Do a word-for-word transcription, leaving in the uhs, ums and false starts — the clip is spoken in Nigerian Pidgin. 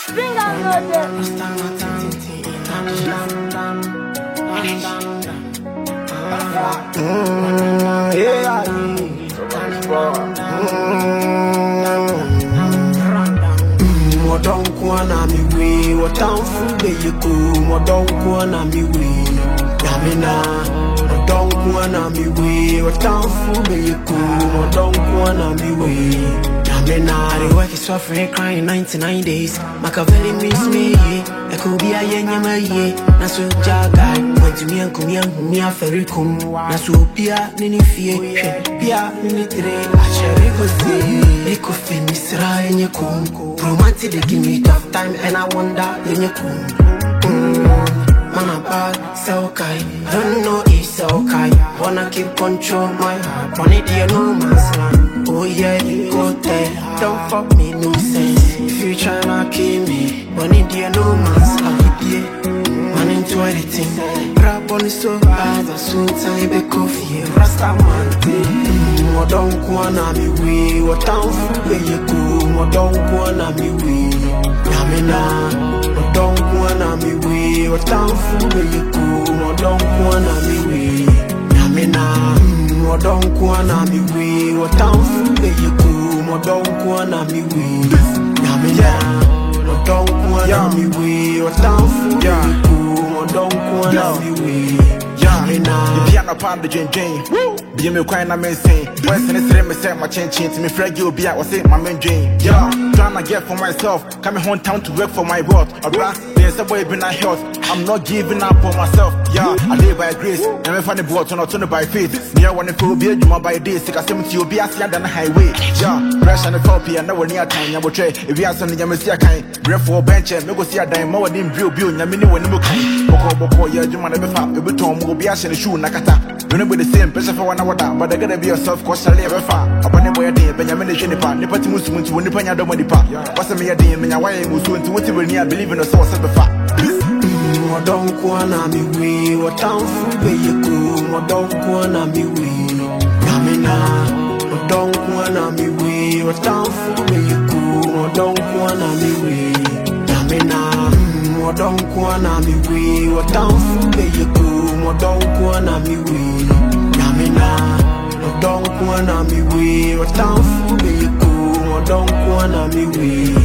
Bring out no day. Mm, yeah. Mm, what don't wanna me we? What don't fool you go? What don't wanna me we? Yamina. What don't wanna me we? What don't fool you go? What don't wanna me we? Yamina. The work is suffering, crying ninety-nine days. Machiavelli miss me. I could be a yenya ye. Nasu jagai. Went to me and come young me a ferry cum. Nasu pia nini fie. Pia nini tre. I cherry go see. They could finish right in your cum. Romantic, they give me tough time and I wonder in your cum. Man a bad, so okay. Don't know if so okay. Wanna keep control my heart. Want it dear no man's land. Oh yeah, you go there. Don't fuck me no sense. If you tryna kill me, want it dear no man's land. Yeah, man into anything. Rap on the so hard, as soon time be coffee. Rasta man, what don't wanna me we? What don't where you go? What don't wanna me we? Yamina. What don't wanna me we? What don't where you go? What don't wanna me we? Yamina. What don't wanna me we? What don't where you go? What don't wanna me we? Yamina. What don't wanna me we? What don't where you go? What don't wanna me we? Yamina. The piano pound the Jane Jane. Be me crying, I'm insane. West and it's me set my chain chain to me frag you be I was saying my main Jane. Yeah, trying to get for myself. Coming home town to work for my world. Alright, there's a way been I health. I'm not giving up on myself. Yeah, I live by grace. And if I find the not turn by faith. Me I want to be you by days. Sick as seventy you be a see than a highway. Yeah, fresh and a copy and no near time. You will try if you have something you must see a kind. Breath for bench and no see a dime more than view view. Yamini when you can. Boko boko yeah, you want to be fat. Every time will be a shoe nakata. You're not the same pressure for one hour, but I gotta be yourself, cause I live far. Upon the way, Benjamin Jenipa, Nipati Muslim to Nipanya Domanipa. What's a mere day, and why I was going to whatever near believe in a source of the fact. What don't wanna me we? What don't where you go? What don't wanna me we? Yamina. What don't wanna me we? What don't where you go? What don't wanna me we? Yamina. What don't wanna me we? What don't where you go? What don't wanna me we? Yamina. What don't wanna me we? What don't where you go? What don't wanna me we?